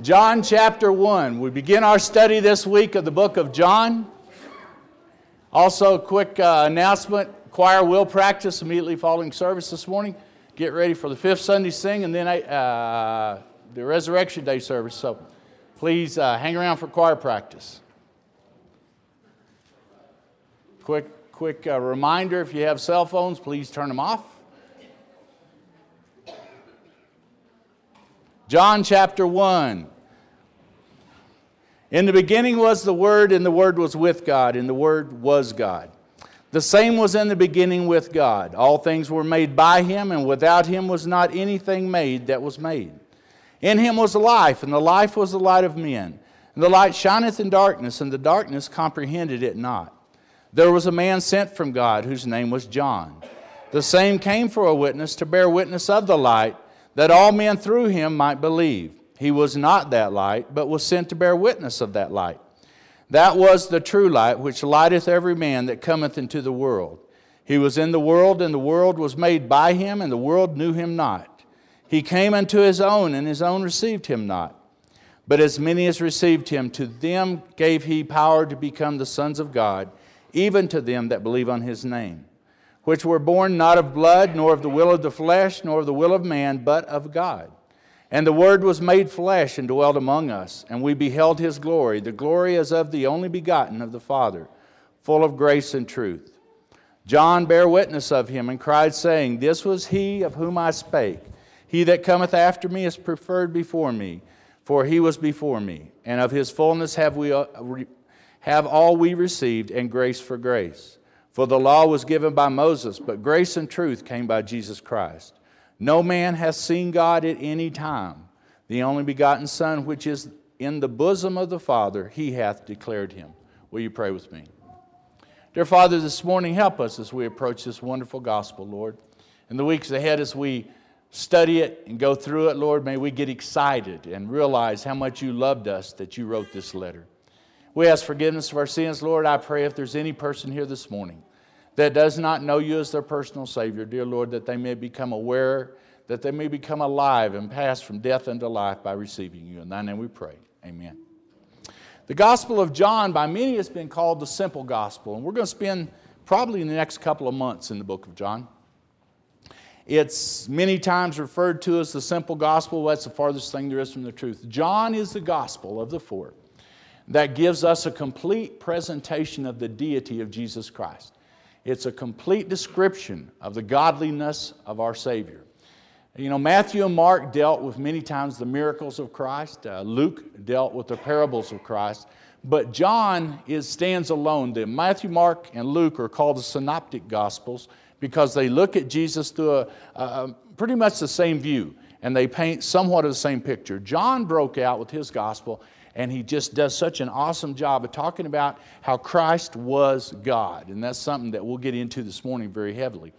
John chapter 1. We begin our study this week of the book of John. Also, a quick announcement. Choir will practice immediately following service this morning. Get ready for the fifth Sunday sing and then the Resurrection Day service. So please hang around for choir practice. Quick reminder, if you have cell phones, please turn them off. John chapter 1. In the beginning was the Word, and the Word was with God, and the Word was God. The same was in the beginning with God. All things were made by Him, and without Him was not anything made that was made. In Him was life, and the life was the light of men. And the light shineth in darkness, and the darkness comprehended it not. There was a man sent from God, whose name was John. The same came for a witness, to bear witness of the light, that all men through him might believe. He was not that light, but was sent to bear witness of that light. That was the true light, which lighteth every man that cometh into the world. He was in the world, and the world was made by him, and the world knew him not. He came unto his own, and his own received him not. But as many as received him, to them gave he power to become the sons of God, even to them that believe on his name, which were born not of blood, nor of the will of the flesh, nor of the will of man, but of God. And the Word was made flesh and dwelt among us, and we beheld His glory, the glory as of the only begotten of the Father, full of grace and truth. John bare witness of Him, and cried, saying, This was He of whom I spake. He that cometh after me is preferred before me, for He was before me. And of His fullness have all we received, and grace for grace. For the law was given by Moses, but grace and truth came by Jesus Christ. No man hath seen God at any time. The only begotten Son, which is in the bosom of the Father, He hath declared Him. Will you pray with me? Dear Father, this morning help us as we approach this wonderful gospel, Lord. In the weeks ahead as we study it and go through it, Lord, may we get excited and realize how much You loved us that You wrote this letter. We ask forgiveness of our sins, Lord. I pray if there's any person here this morning that does not know You as their personal Savior, dear Lord, that they may become aware, that they may become alive and pass from death unto life by receiving You. In Thy name we pray. Amen. The Gospel of John by many has been called the simple gospel, and we're going to spend probably the next couple of months in the book of John. It's many times referred to as the simple gospel. That's the farthest thing there is from the truth. John is the gospel of the four that gives us a complete presentation of the deity of Jesus Christ. It's a complete description of the godliness of our Savior. You know, Matthew and Mark dealt with many times the miracles of Christ. Luke dealt with the parables of Christ. But John stands alone. Matthew, Mark, and Luke are called the synoptic gospels because they look at Jesus through pretty much the same view, and they paint somewhat of the same picture. John broke out with his gospel, and he just does such an awesome job of talking about how Christ was God. And that's something that we'll get into this morning very heavily.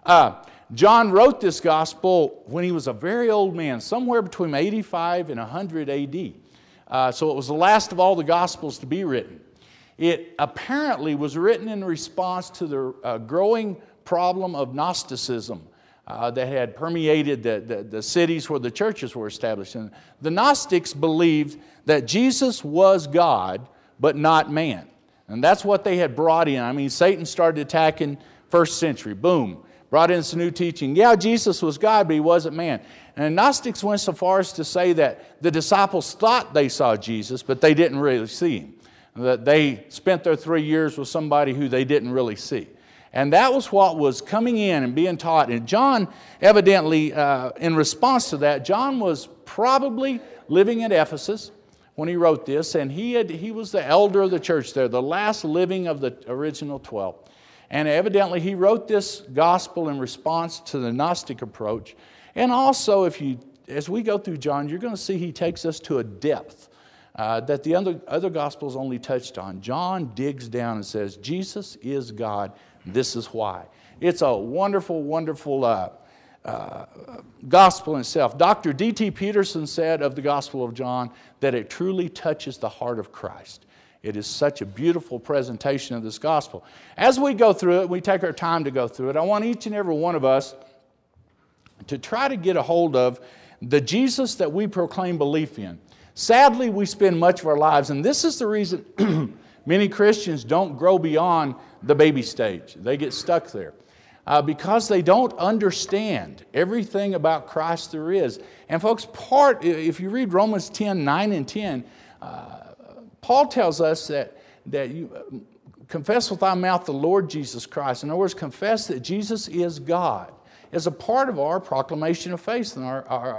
John wrote this gospel when he was a very old man, somewhere between 85 and 100 A.D. So it was the last of all the gospels to be written. It apparently was written in response to the growing problem of Gnosticism that had permeated the cities where the churches were established. And the Gnostics believed that Jesus was God, but not man. And that's what they had brought in. I mean, Satan started attacking first century. Boom. Brought in some new teaching. Yeah, Jesus was God, but He wasn't man. And Gnostics went so far as to say that the disciples thought they saw Jesus, but they didn't really see Him. That they spent their 3 years with somebody who they didn't really see. And that was what was coming in and being taught. And John, evidently, in response to that, John was probably living at Ephesus when he wrote this, and he was the elder of the church there, the last living of the original 12. And evidently, he wrote this gospel in response to the Gnostic approach. And also, as we go through John, you're going to see he takes us to a depth that the other gospels only touched on. John digs down and says, Jesus is God. This is why. It's a wonderful, wonderful gospel in itself. Dr. D.T. Peterson said of the Gospel of John that it truly touches the heart of Christ. It is such a beautiful presentation of this gospel. As we go through it, we take our time to go through it. I want each and every one of us to try to get a hold of the Jesus that we proclaim belief in. Sadly, we spend much of our lives, and this is the reason many Christians don't grow beyond the baby stage. They get stuck there. Because they don't understand everything about Christ there is. And folks, if you read Romans 10, 9 and 10, Paul tells us that you confess with thy mouth the Lord Jesus Christ. In other words, confess that Jesus is God as a part of our proclamation of faith and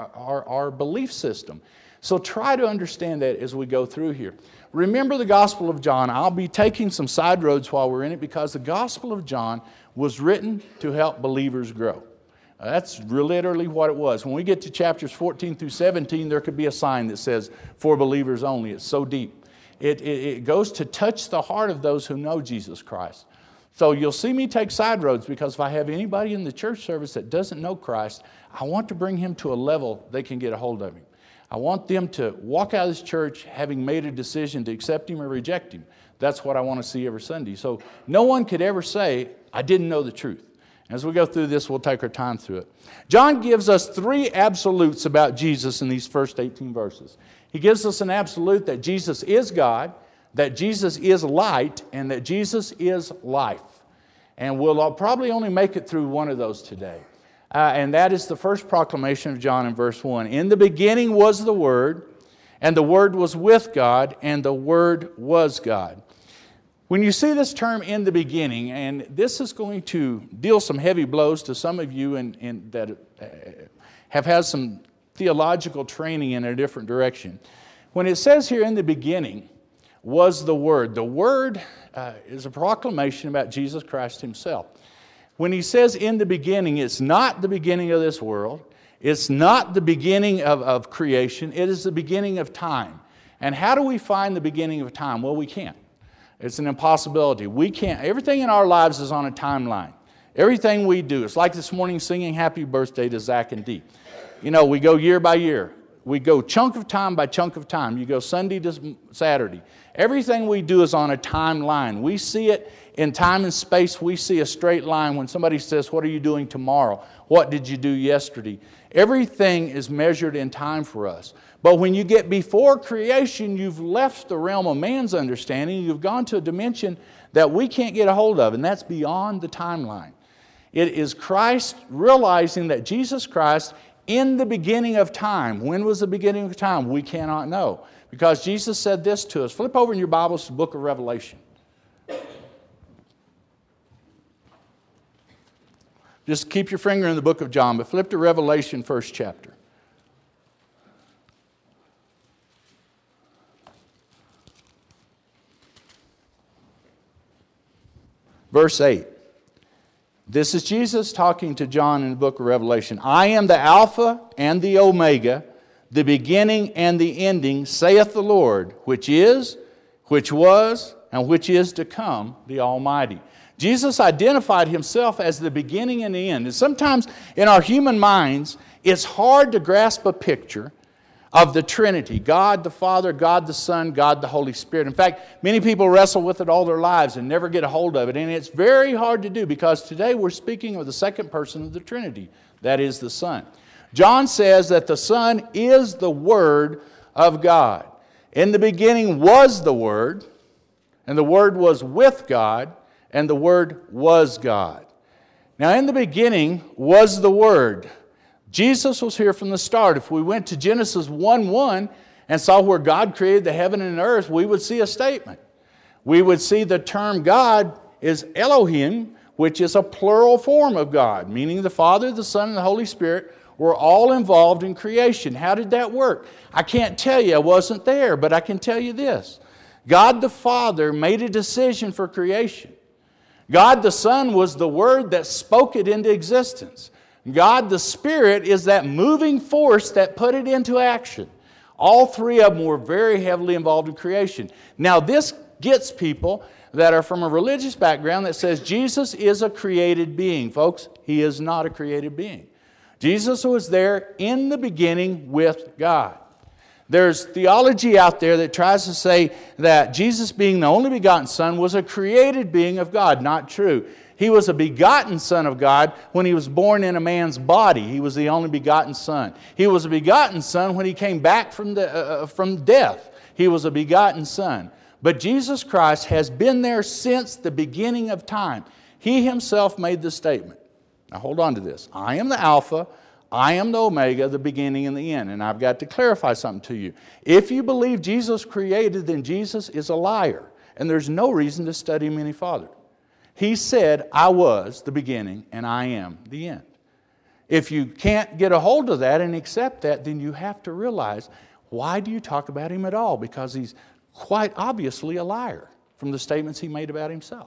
our belief system. So try to understand that as we go through here. Remember the Gospel of John. I'll be taking some side roads while we're in it because the Gospel of John was written to help believers grow. That's literally what it was. When we get to chapters 14 through 17, there could be a sign that says, for believers only. It's so deep. It goes to touch the heart of those who know Jesus Christ. So you'll see me take side roads because if I have anybody in the church service that doesn't know Christ, I want to bring him to a level they can get a hold of him. I want them to walk out of this church having made a decision to accept him or reject him. That's what I want to see every Sunday. So no one could ever say, I didn't know the truth. As we go through this, we'll take our time through it. John gives us 3 absolutes about Jesus in these first 18 verses. He gives us an absolute that Jesus is God, that Jesus is light, and that Jesus is life. And we'll probably only make it through one of those today. And that is the first proclamation of John in verse 1. In the beginning was the Word, and the Word was with God, and the Word was God. When you see this term in the beginning, and this is going to deal some heavy blows to some of you that have had some theological training in a different direction. When it says here in the beginning was the Word is a proclamation about Jesus Christ himself. When he says in the beginning, it's not the beginning of this world. It's not the beginning of creation. It is the beginning of time. And how do we find the beginning of time? Well, we can't. It's an impossibility. We can't. Everything in our lives is on a timeline. Everything we do. It's like this morning singing happy birthday to Zach and Dee. You know, we go year by year. We go chunk of time by chunk of time. You go Sunday to Saturday. Everything we do is on a timeline. We see it in time and space. We see a straight line. When somebody says, what are you doing tomorrow? What did you do yesterday? Everything is measured in time for us. But when you get before creation, you've left the realm of man's understanding. You've gone to a dimension that we can't get a hold of, and that's beyond the timeline. It is Christ realizing that Jesus Christ in the beginning of time. When was the beginning of time? We cannot know. Because Jesus said this to us. Flip over in your Bibles to the book of Revelation. Just keep your finger in the book of John, but flip to Revelation, first chapter. Verse 8. This is Jesus talking to John in the book of Revelation. I am the Alpha and the Omega, the beginning and the ending, saith the Lord, which is, which was, and which is to come, the Almighty. Jesus identified himself as the beginning and the end. And sometimes in our human minds, it's hard to grasp a picture of the Trinity, God the Father, God the Son, God the Holy Spirit. In fact, many people wrestle with it all their lives and never get a hold of it. And it's very hard to do because today we're speaking of the second person of the Trinity, that is the Son. John says that the Son is the Word of God. In the beginning was the Word, and the Word was with God, and the Word was God. Now in the beginning was the Word. Jesus was here from the start. If we went to Genesis 1:1 and saw where God created the heaven and earth, we would see a statement. We would see the term God is Elohim, which is a plural form of God, meaning the Father, the Son, and the Holy Spirit were all involved in creation. How did that work? I can't tell you. I wasn't there, but I can tell you this. God the Father made a decision for creation. God the Son was the Word that spoke it into existence. God the Spirit is that moving force that put it into action. All three of them were very heavily involved in creation. Now this gets people that are from a religious background that says Jesus is a created being. Folks, He is not a created being. Jesus was there in the beginning with God. There's theology out there that tries to say that Jesus being the only begotten Son was a created being of God. Not true. He was a begotten Son of God when He was born in a man's body. He was the only begotten Son. He was a begotten Son when He came back from death. He was a begotten Son. But Jesus Christ has been there since the beginning of time. He Himself made the statement. Now hold on to this. I am the Alpha, I am the Omega, the beginning and the end. And I've got to clarify something to you. If you believe Jesus created, then Jesus is a liar. And there's no reason to study Him any farther. He said, I was the beginning and I am the end. If you can't get a hold of that and accept that, then you have to realize, why do you talk about Him at all? Because He's quite obviously a liar from the statements He made about Himself.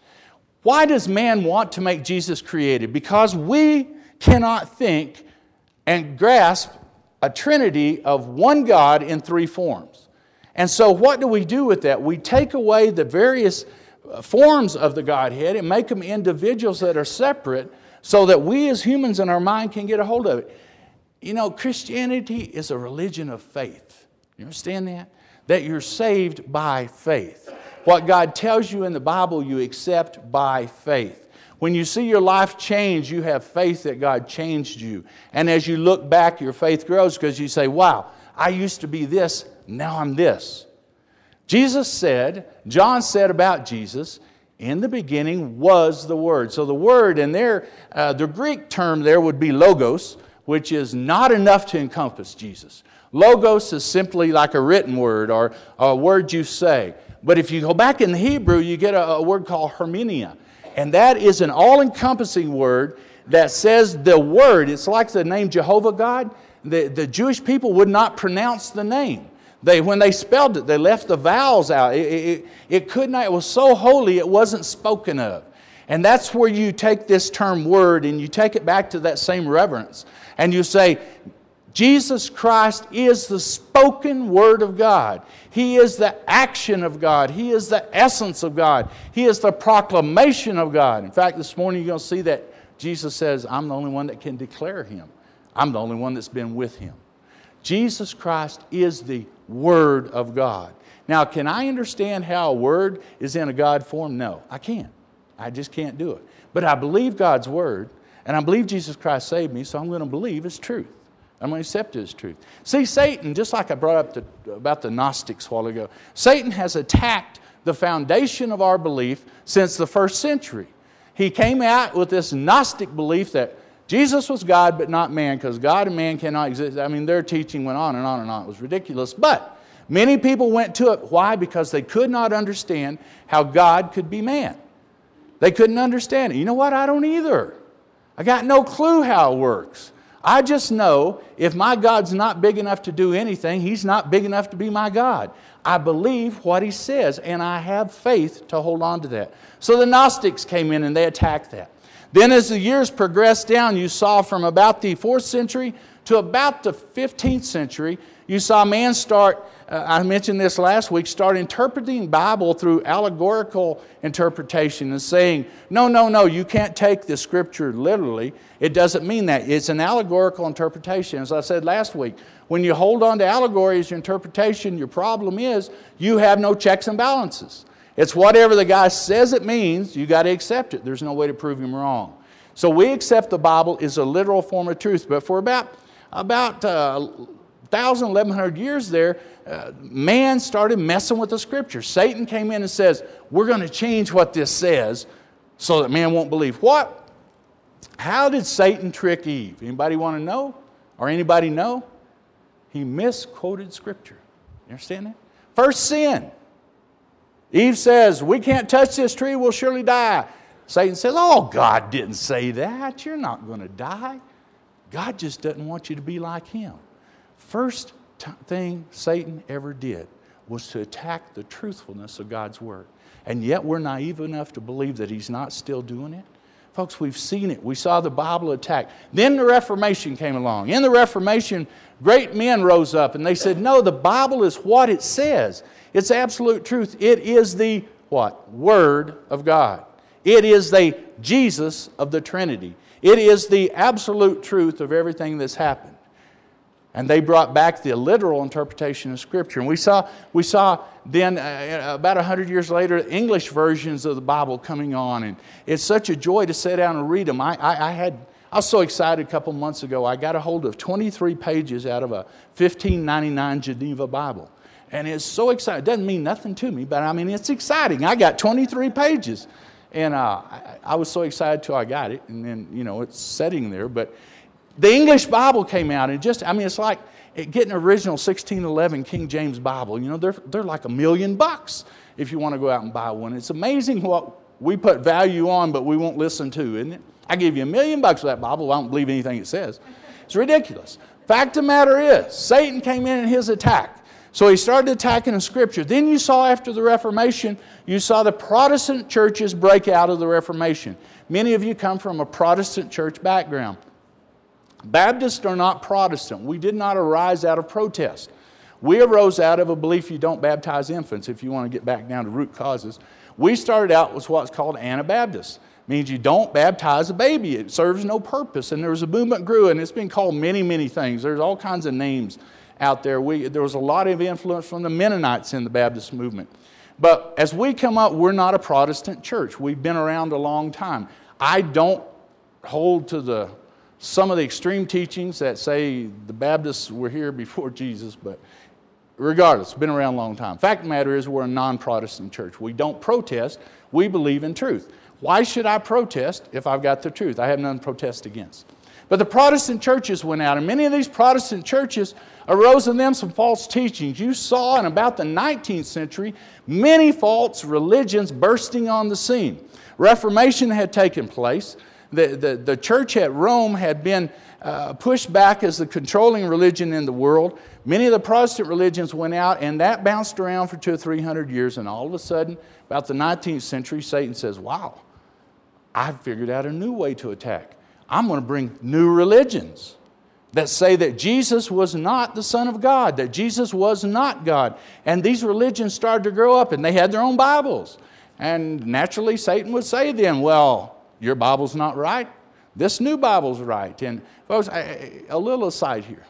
Why does man want to make Jesus created? Because we cannot think and grasp a trinity of one God in three forms. And so what do we do with that? We take away the various forms of the Godhead and make them individuals that are separate so that we as humans in our mind can get a hold of it. You know, Christianity is a religion of faith. You understand that? That you're saved by faith. What God tells you in the Bible, you accept by faith. When you see your life change, you have faith that God changed you. And as you look back, your faith grows because you say, wow, I used to be this, now I'm this. Jesus said, John said about Jesus, in the beginning was the Word. So the Word, and there, the Greek term there would be logos, which is not enough to encompass Jesus. Logos is simply like a written word or a word you say. But if you go back in the Hebrew, you get a word called hermenia. And that is an all-encompassing word that says the word. It's like the name Jehovah God. The Jewish people would not pronounce the name. When they spelled it, they left the vowels out. It could not. It was so holy, it wasn't spoken of. And that's where you take this term word and you take it back to that same reverence. And you say, Jesus Christ is the spoken Word of God. He is the action of God. He is the essence of God. He is the proclamation of God. In fact, this morning you're going to see that Jesus says, I'm the only one that can declare Him. I'm the only one that's been with Him. Jesus Christ is the Word of God. Now, can I understand how a word is in a God form? No, I can't. I just can't do it. But I believe God's Word, and I believe Jesus Christ saved me, so I'm going to believe His truth. I'm going to accept it as truth. See, Satan, just like I brought up about the Gnostics a while ago, Satan has attacked the foundation of our belief since the first century. He came out with this Gnostic belief that Jesus was God but not man, because God and man cannot exist. I mean, their teaching went on and on and on. It was ridiculous. But many people went to it. Why? Because they could not understand how God could be man. They couldn't understand it. You know what? I don't either. I got no clue how it works. I just know if my God's not big enough to do anything, He's not big enough to be my God. I believe what He says, and I have faith to hold on to that. So the Gnostics came in and they attacked that. Then as the years progressed down, you saw from about the 4th century to about the 15th century, you saw man start, I mentioned this last week, start interpreting Bible through allegorical interpretation and saying, no, you can't take the Scripture literally. It doesn't mean that. It's an allegorical interpretation. As I said last week, when you hold on to allegory as your interpretation, your problem is you have no checks and balances. It's whatever the guy says it means, you got to accept it. There's no way to prove him wrong. So we accept the Bible as a literal form of truth. But for about 1,000, 1,100 years there, man started messing with the Scripture. Satan came in and says, we're going to change what this says so that man won't believe. What? How did Satan trick Eve? Anybody want to know? Or anybody know? He misquoted Scripture. You understand that? First sin. Eve says, we can't touch this tree, we'll surely die. Satan says, oh, God didn't say that. You're not going to die. God just doesn't want you to be like Him. First thing Satan ever did was to attack the truthfulness of God's Word. And yet we're naive enough to believe that He's not still doing it. Folks, we've seen it. We saw the Bible attacked. Then the Reformation came along. In the Reformation, great men rose up and they said, no, the Bible is what it says. It's absolute truth. It is the what? Word of God. It is the Jesus of the Trinity. It is the absolute truth of everything that's happened. And they brought back the literal interpretation of Scripture. And we saw then, about 100 years later, English versions of the Bible coming on. And it's such a joy to sit down and read them. I was so excited a couple months ago. I got a hold of 23 pages out of a 1599 Geneva Bible. And it's so exciting. It doesn't mean nothing to me, but I mean, it's exciting. I got 23 pages. And I was so excited till I got it. And then, it's sitting there. But the English Bible came out, and it's like getting an original 1611 King James Bible. They're like $1 million if you want to go out and buy one. It's amazing what we put value on, but we won't listen to, isn't it? I give you $1 million for that Bible. I don't believe anything it says. It's ridiculous. Fact of the matter is, Satan came in his attack. So he started attacking the Scripture. Then you saw after the Reformation, you saw the Protestant churches break out of the Reformation. Many of you come from a Protestant church background. Baptists are not Protestant. We did not arise out of protest. We arose out of a belief you don't baptize infants, if you want to get back down to root causes. We started out with what's called Anabaptists. It means you don't baptize a baby. It serves no purpose. And there was a movement grew, and it's been called many, many things. There's all kinds of names out there. There was a lot of influence from the Mennonites in the Baptist movement. But as we come up, we're not a Protestant church. We've been around a long time. I don't hold to some of the extreme teachings that say the Baptists were here before Jesus, but regardless, it's been around a long time. Fact of the matter is, we're a non-Protestant church. We don't protest. We believe in truth. Why should I protest if I've got the truth? I have nothing to protest against. But the Protestant churches went out, and many of these Protestant churches arose in them some false teachings. You saw in about the 19th century many false religions bursting on the scene. Reformation had taken place. The church at Rome had been pushed back as the controlling religion in the world. Many of the Protestant religions went out, and that bounced around for 200 or 300 years. And all of a sudden, about the 19th century, Satan says, wow, I've figured out a new way to attack. I'm going to bring new religions that say that Jesus was not the Son of God, that Jesus was not God. And these religions started to grow up, and they had their own Bibles. And naturally, Satan would say then, well, your Bible's not right. This new Bible's right. And folks, a little aside here.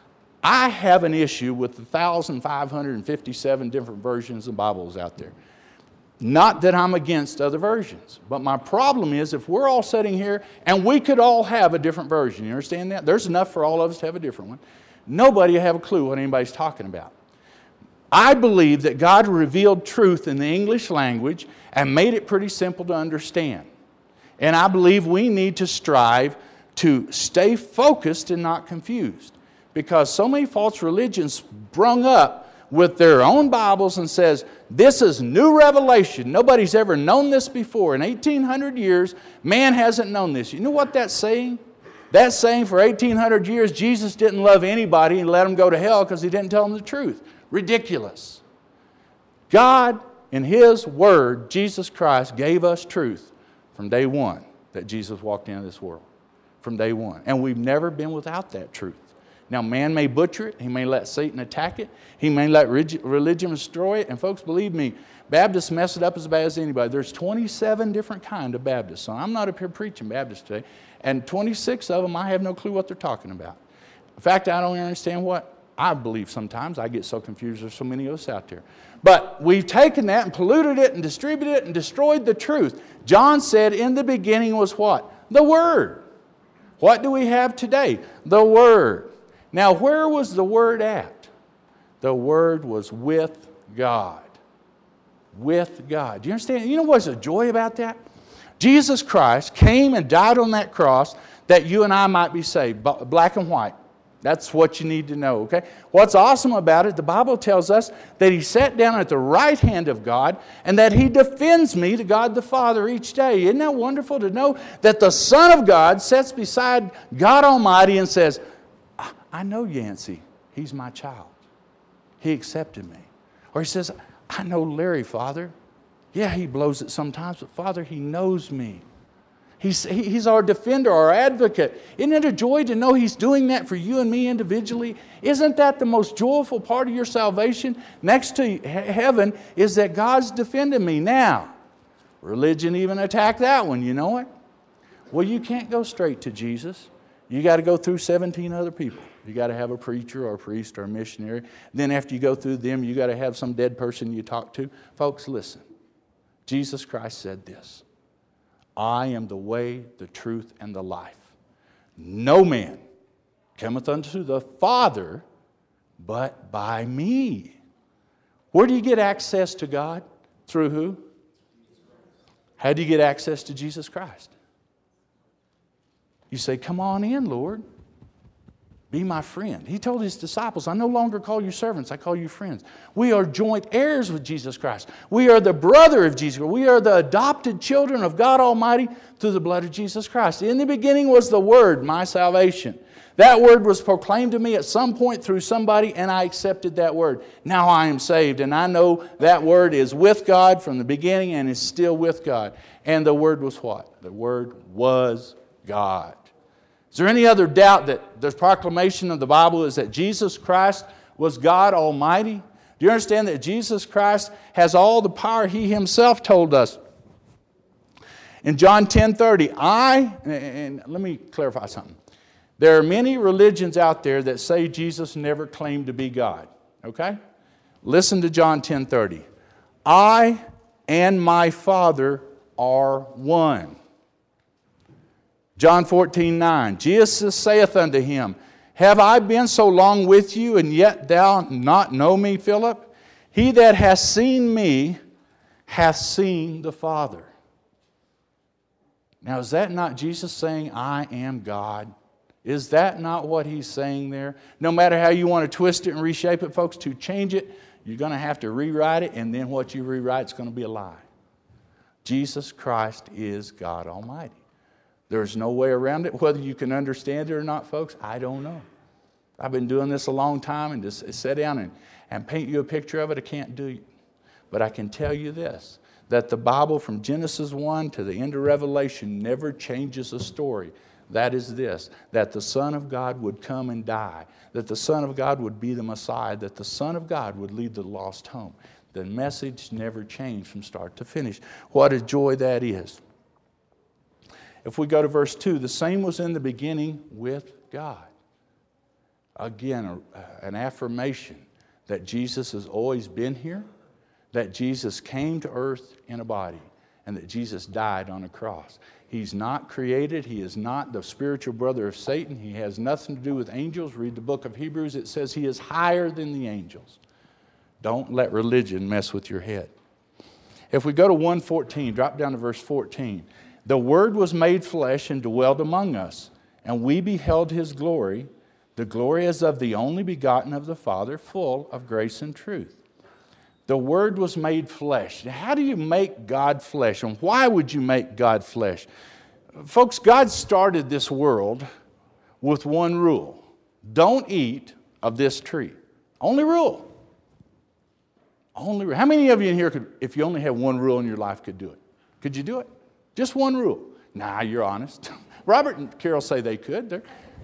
I have an issue with the 1,557 different versions of Bibles out there. Not that I'm against other versions, but my problem is if we're all sitting here and we could all have a different version, you understand that? There's enough for all of us to have a different one. Nobody will have a clue what anybody's talking about. I believe that God revealed truth in the English language and made it pretty simple to understand. And I believe we need to strive to stay focused and not confused. Because so many false religions sprung up with their own Bibles and says, this is new revelation. Nobody's ever known this before. In 1,800 years, man hasn't known this. You know what that's saying? That's saying for 1,800 years, Jesus didn't love anybody and let them go to hell because he didn't tell them the truth. Ridiculous. God, in His Word, Jesus Christ, gave us truth from day one that Jesus walked into this world. From day one. And we've never been without that truth. Now, man may butcher it. He may let Satan attack it. He may let religion destroy it. And folks, believe me, Baptists mess it up as bad as anybody. There's 27 different kinds of Baptists. So I'm not up here preaching Baptist today. And 26 of them, I have no clue what they're talking about. In fact, I don't understand what I believe sometimes. I get so confused. There's so many of us out there. But we've taken that and polluted it and distributed it and destroyed the truth. John said, in the beginning was what? The Word. What do we have today? The Word. Now, where was the Word at? The Word was with God. With God. Do you understand? You know what's the joy about that? Jesus Christ came and died on that cross that you and I might be saved. Black and white. That's what you need to know, okay? What's awesome about it, the Bible tells us that He sat down at the right hand of God and that He defends me to God the Father each day. Isn't that wonderful to know that the Son of God sits beside God Almighty and says, I know Yancey. He's my child. He accepted me. Or He says, I know Larry, Father. Yeah, he blows it sometimes, but Father, he knows me. He's our defender, our advocate. Isn't it a joy to know He's doing that for you and me individually? Isn't that the most joyful part of your salvation? Next to heaven is that God's defending me. Now, religion even attacked that one, you know it? Well, you can't go straight to Jesus. You got to go through 17 other people. You got to have a preacher or a priest or a missionary. Then after you go through them, you got to have some dead person you talk to. Folks, listen. Jesus Christ said this: I am the way, the truth, and the life. No man cometh unto the Father but by me. Where do you get access to God? Through who? How do you get access to Jesus Christ? You say, come on in, Lord. Be my friend. He told his disciples, I no longer call you servants, I call you friends. We are joint heirs with Jesus Christ. We are the brother of Jesus Christ. We are the adopted children of God Almighty through the blood of Jesus Christ. In the beginning was the Word, my salvation. That Word was proclaimed to me at some point through somebody, and I accepted that Word. Now I am saved, and I know that Word is with God from the beginning and is still with God. And the Word was what? The Word was God. Is there any other doubt that the proclamation of the Bible is that Jesus Christ was God Almighty? Do you understand that Jesus Christ has all the power? He Himself told us. In John 10:30, and let me clarify something. There are many religions out there that say Jesus never claimed to be God. Okay? Listen to John 10:30. I and my Father are one. John 14:9, Jesus saith unto him, Have I been so long with you, and yet thou not know me, Philip? He that hath seen me hath seen the Father. Now, is that not Jesus saying, I am God? Is that not what He's saying there? No matter how you want to twist it and reshape it, folks, to change it, you're going to have to rewrite it, and then what you rewrite is going to be a lie. Jesus Christ is God Almighty. There's no way around it. Whether you can understand it or not, folks, I don't know. I've been doing this a long time, and just sit down and paint you a picture of it, I can't do it. But I can tell you this, that the Bible from Genesis 1 to the end of Revelation never changes a story. That is this, that the Son of God would come and die, that the Son of God would be the Messiah, that the Son of God would lead the lost home. The message never changed from start to finish. What a joy that is. If we go to verse 2, the same was in the beginning with God. Again, an affirmation that Jesus has always been here, that Jesus came to earth in a body, and that Jesus died on a cross. He's not created. He is not the spiritual brother of Satan. He has nothing to do with angels. Read the book of Hebrews. It says He is higher than the angels. Don't let religion mess with your head. If we go to 1:14, drop down to verse 14. The Word was made flesh and dwelt among us, and we beheld His glory. The glory as of the only begotten of the Father, full of grace and truth. The Word was made flesh. How do you make God flesh? And why would you make God flesh? Folks, God started this world with one rule. Don't eat of this tree. Only rule. Only rule. How many of you in here could, if you only had one rule in your life, could do it? Could you do it? Just one rule. Nah, you're honest. Robert and Carol say they could.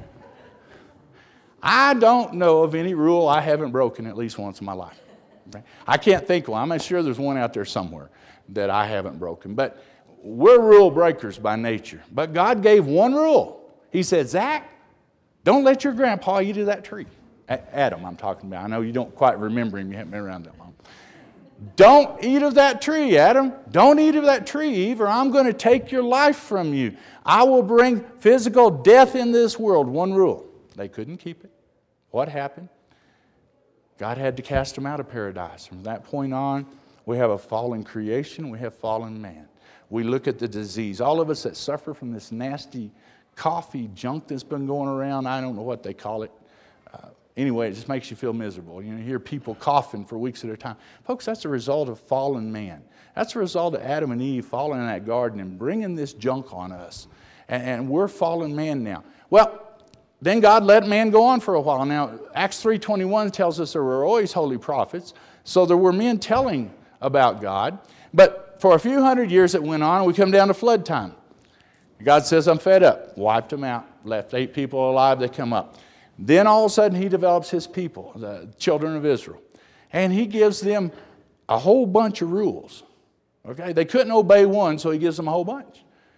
I don't know of any rule I haven't broken at least once in my life. I can't think of one. I'm sure there's one out there somewhere that I haven't broken. But we're rule breakers by nature. But God gave one rule. He said, Zach, don't let your grandpa eat of that tree. Adam, I'm talking about. I know you don't quite remember him. You haven't been around that long. Don't eat of that tree, Adam. Don't eat of that tree, Eve, or I'm going to take your life from you. I will bring physical death in this world. One rule. They couldn't keep it. What happened? God had to cast them out of paradise. From that point on, we have a fallen creation. We have fallen man. We look at the disease. All of us that suffer from this nasty coffee junk that's been going around, I don't know what they call it. Anyway, it just makes you feel miserable. You hear people coughing for weeks at a time. Folks, that's a result of fallen man. That's a result of Adam and Eve falling in that garden and bringing this junk on us. And we're fallen man now. Well, then God let man go on for a while. Now, Acts 3:21 tells us there were always holy prophets. So there were men telling about God. But for a few hundred years it went on, and we come down to flood time. God says, I'm fed up. Wiped them out. Left 8 people alive. They come up. Then all of a sudden He develops His people, the children of Israel. And He gives them a whole bunch of rules. Okay? They couldn't obey one, so He gives them a whole bunch.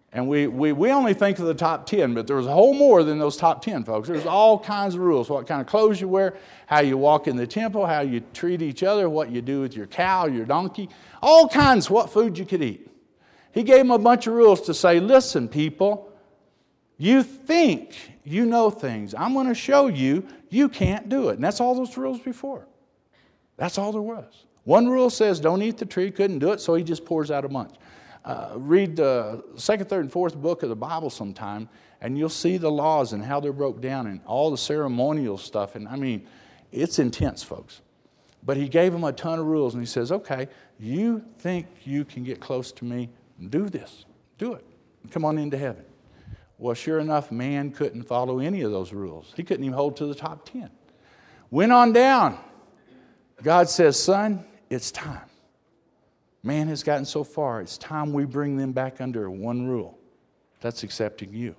And we only think of the top 10, but there's a whole more than those top 10, folks. There's all kinds of rules. What kind of clothes you wear, how you walk in the temple, how you treat each other, what you do with your cow, your donkey, all kinds, what food you could eat. He gave them a bunch of rules to say, listen, people, you think you know things. I'm going to show you, you can't do it. And that's all those rules before. That's all there was. One rule says don't eat the tree, couldn't do it, so he just pours out a bunch. Read the second, third, and fourth book of the Bible sometime, and you'll see the laws and how they're broke down and all the ceremonial stuff. And I mean, it's intense, folks. But he gave them a ton of rules, and he says, okay, you think you can get close to me? Do this. Do it. Come on into heaven. Well, sure enough, man couldn't follow any of those rules. He couldn't even hold to the top 10. Went on down. God says, son, it's time. Man has gotten so far, it's time we bring them back under one rule. That's accepting you.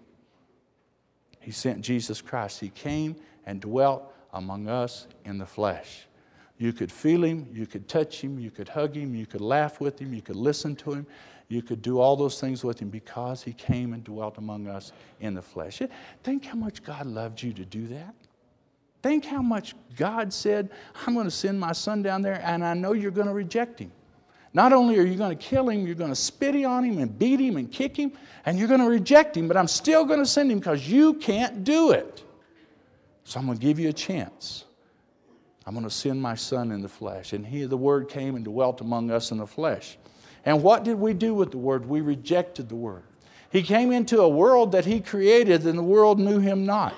He sent Jesus Christ. He came and dwelt among us in the flesh. You could feel him, you could touch him, you could hug him, you could laugh with him, you could listen to him, you could do all those things with him because he came and dwelt among us in the flesh. Think how much God loved you to do that. Think how much God said, I'm going to send my son down there, and I know you're going to reject him. Not only are you going to kill him, you're going to spit on him and beat him and kick him, and you're going to reject him, but I'm still going to send him because you can't do it. So I'm going to give you a chance. I'm going to send my son in the flesh. And the Word came and dwelt among us in the flesh. And what did we do with the Word? We rejected the Word. He came into a world that he created, and the world knew him not.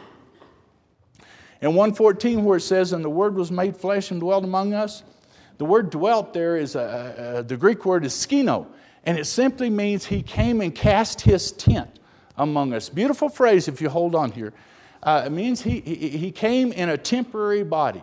In 1:14, where it says, and the Word was made flesh and dwelt among us, the word dwelt there is, the Greek word is skino, and it simply means he came and cast his tent among us. Beautiful phrase if you hold on here. It means he came in a temporary body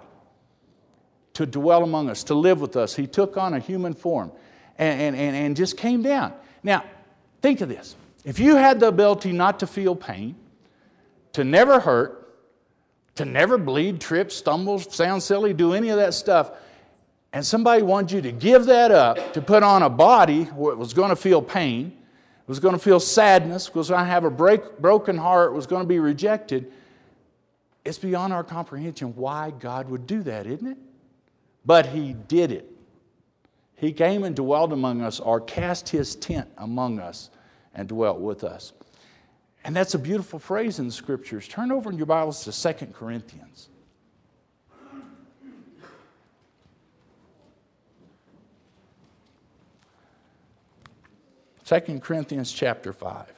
to dwell among us, to live with us. He took on a human form and just came down. Now, think of this. If you had the ability not to feel pain, to never hurt, to never bleed, trip, stumble, sound silly, do any of that stuff, and somebody wanted you to give that up to put on a body where it was going to feel pain, it was going to feel sadness, was going to have a broken heart, was going to be rejected, it's beyond our comprehension why God would do that, isn't it? But he did it. He came and dwelt among us, or cast his tent among us and dwelt with us. And that's a beautiful phrase in the Scriptures. Turn over in your Bibles to 2 Corinthians. 2 Corinthians chapter 5.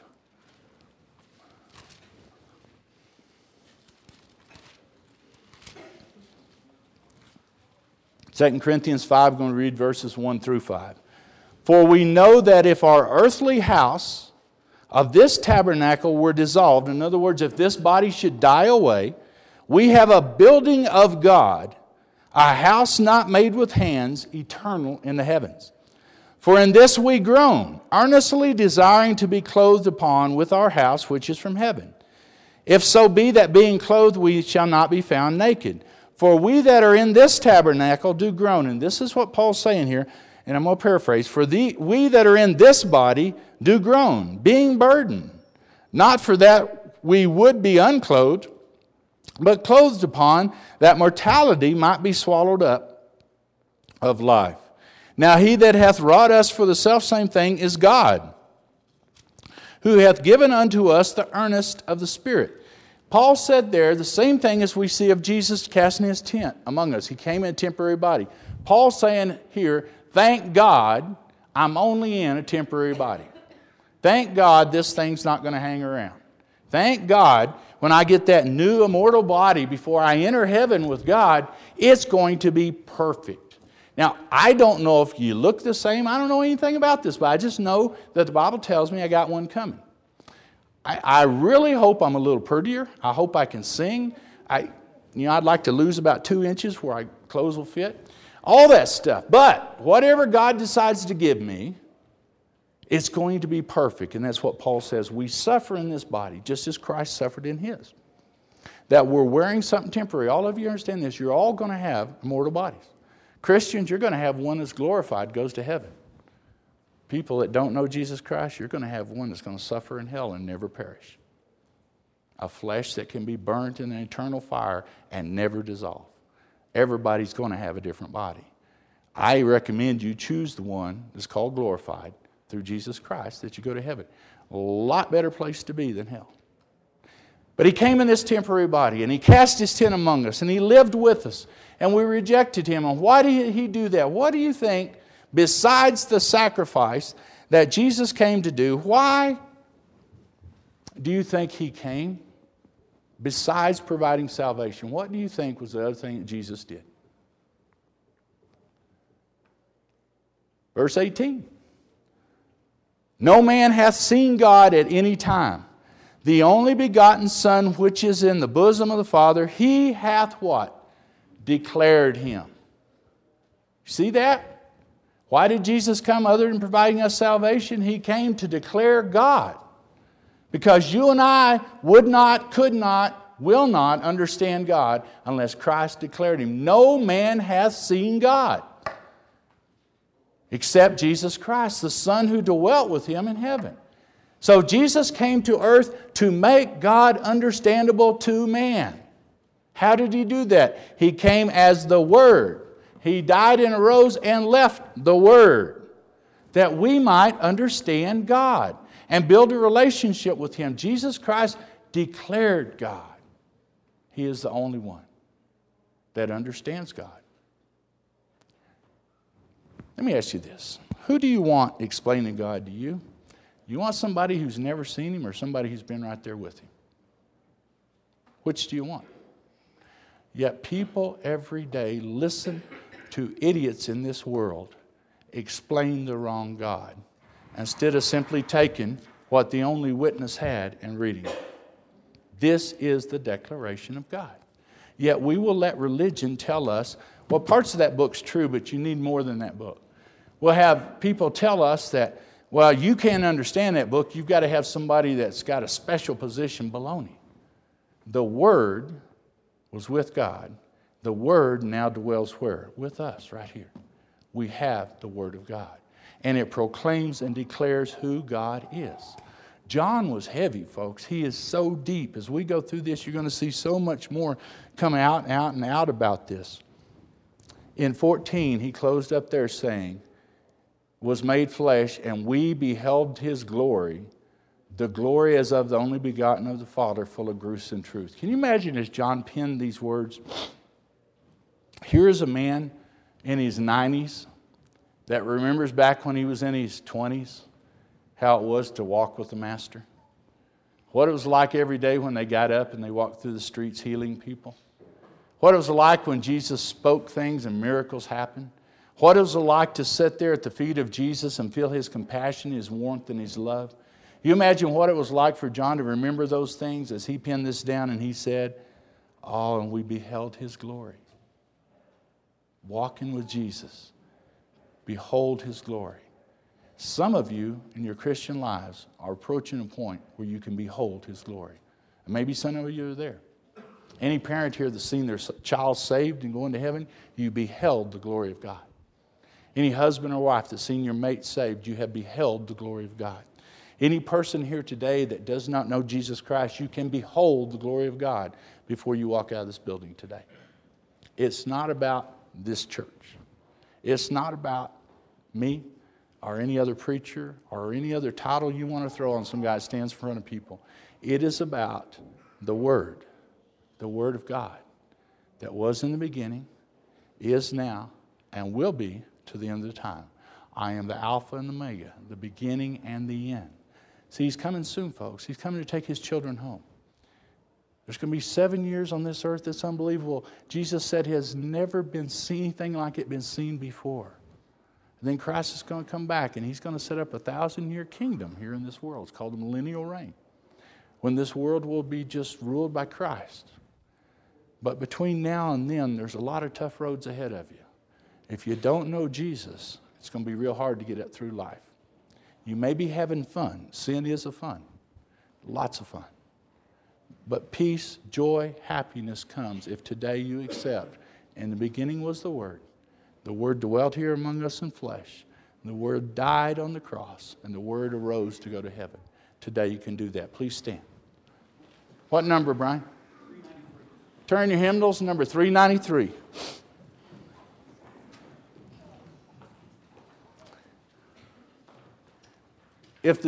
Second Corinthians 5, I'm going to read verses 1 through 5. For we know that if our earthly house of this tabernacle were dissolved, in other words, if this body should die away, we have a building of God, a house not made with hands, eternal in the heavens. For in this we groan, earnestly desiring to be clothed upon with our house which is from heaven. If so be that being clothed we shall not be found naked. For we that are in this tabernacle do groan. And this is what Paul's saying here, and I'm going to paraphrase. For we that are in this body do groan, being burdened. Not for that we would be unclothed, but clothed upon, that mortality might be swallowed up of life. Now he that hath wrought us for the selfsame thing is God, who hath given unto us the earnest of the Spirit. Paul said there the same thing as we see of Jesus casting his tent among us. He came in a temporary body. Paul's saying here, thank God I'm only in a temporary body. Thank God this thing's not going to hang around. Thank God when I get that new immortal body before I enter heaven with God, it's going to be perfect. Now, I don't know if you look the same. I don't know anything about this, but I just know that the Bible tells me I got one coming. I really hope I'm a little prettier. I hope I can sing. I'd like to lose about 2 inches where my clothes will fit. All that stuff. But whatever God decides to give me, it's going to be perfect. And that's what Paul says. We suffer in this body just as Christ suffered in his. That we're wearing something temporary. All of you understand this. You're all going to have immortal bodies. Christians, you're going to have one that's glorified, goes to heaven. people that don't know Jesus Christ, you're going to have one that's going to suffer in hell and never perish. A flesh that can be burnt in an eternal fire and never dissolve. Everybody's going to have a different body. I recommend you choose the one that's called glorified through Jesus Christ, that you go to heaven. A lot better place to be than hell. But he came in this temporary body, and he cast his tent among us, and he lived with us, and we rejected him. And why did he do that? What do you think, besides the sacrifice that Jesus came to do, why do you think he came? Besides providing salvation, what do you think was the other thing that Jesus did? Verse 18. No man hath seen God at any time. The only begotten Son, which is in the bosom of the Father, he hath what? Declared him. See that? Why did Jesus come other than providing us salvation? He came to declare God. Because you and I would not, could not, will not understand God unless Christ declared him. No man hath seen God except Jesus Christ, the Son who dwelt with him in heaven. So Jesus came to earth to make God understandable to man. How did he do that? He came as the Word. He died and arose and left the Word, that we might understand God and build a relationship with him. Jesus Christ declared God. He is the only one that understands God. Let me ask you this. Who do you want explaining God to you? You want somebody who's never seen him or somebody who's been right there with him? Which do you want? Yet people every day listen to idiots in this world explain the wrong God, instead of simply taking what the only witness had and reading it. This is the declaration of God. Yet we will let religion tell us, well, parts of that book's true, but you need more than that book. We'll have people tell us that, well, you can't understand that book. You've got to have somebody that's got a special position. Baloney. The Word was with God. The Word now dwells where? With us, right here. We have the Word of God. And it proclaims and declares who God is. John was heavy, folks. He is so deep. As we go through this, you're going to see so much more come out and out about this. In 14, he closed up there saying, was made flesh, and we beheld his glory, the glory as of the only begotten of the Father, full of grace and truth. Can you imagine as John penned these words? Here is a man in his 90s that remembers back when he was in his 20s how it was to walk with the Master. What it was like every day when they got up and they walked through the streets healing people. What it was like when Jesus spoke things and miracles happened. What it was like to sit there at the feet of Jesus and feel his compassion, his warmth, and his love. You imagine what it was like for John to remember those things as he penned this down and he said, oh, and we beheld his glory. Walking with Jesus. Behold his glory. Some of you in your Christian lives are approaching a point where you can behold his glory. And maybe some of you are there. Any parent here that's seen their child saved and going to heaven, you beheld the glory of God. Any husband or wife that's seen your mate saved, you have beheld the glory of God. Any person here today that does not know Jesus Christ, you can behold the glory of God before you walk out of this building today. It's not about this church. It's not about me or any other preacher or any other title you want to throw on some guy that stands in front of people. It is about the Word of God that was in the beginning, is now, and will be to the end of the time. I am the Alpha and the Omega, the beginning and the end. See, he's coming soon, folks. He's coming to take his children home. There's going to be 7 years on this earth that's unbelievable. Jesus said he has never been seen anything like it been seen before. And then Christ is going to come back and he's going to set up a 1,000-year kingdom here in this world. It's called the millennial reign. When this world will be just ruled by Christ. But between now and then, there's a lot of tough roads ahead of you. If you don't know Jesus, it's going to be real hard to get up through life. You may be having fun. Sin is a fun. Lots of fun. But peace, joy, happiness comes if today you accept. In the beginning was the Word. The Word dwelt here among us in flesh. The Word died on the cross, and the Word arose to go to heaven. Today you can do that. Please stand. What number, Brian? 393. Turn your hymnals, number 393.